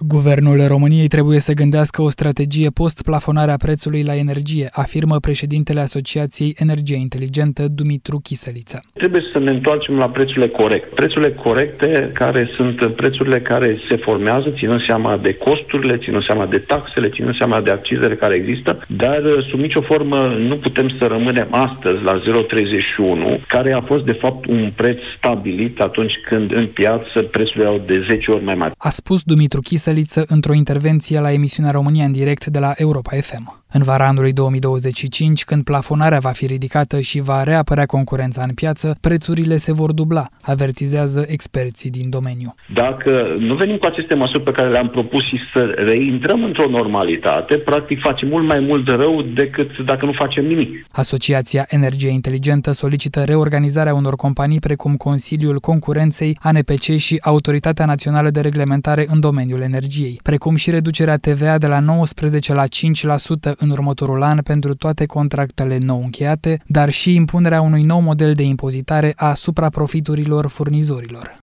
Guvernul României trebuie să gândească o strategie post-plafonarea prețului la energie, afirmă președintele Asociației Energie Inteligentă, Dumitru Chisăliță. Trebuie să ne întoarcem la prețurile corecte. Prețurile corecte, care sunt prețurile care se formează, ținând seama de costurile, ținând seama de taxele, ținând seama de accizele care există, dar sub nicio formă nu putem să rămânem astăzi la 0,31, care a fost de fapt un preț stabilit atunci când în piață prețurile au de 10 ori mai mari. A spus Dumitru Chisăliță într-o intervenție la emisiunea România în direct de la Europa FM. În vara anului 2025, când plafonarea va fi ridicată și va reapărea concurența în piață, prețurile se vor dubla, avertizează experții din domeniu. Dacă nu venim cu aceste măsuri pe care le-am propus și să reintrăm într-o normalitate, practic facem mult mai mult rău decât dacă nu facem nimic. Asociația Energie Inteligentă solicită reorganizarea unor companii precum Consiliul Concurenței, ANPC și Autoritatea Națională de Reglementare în domeniul energiei, precum și reducerea TVA de la 19 la 5% în următorul an pentru toate contractele nou încheiate, dar și impunerea unui nou model de impozitare asupra profiturilor furnizorilor.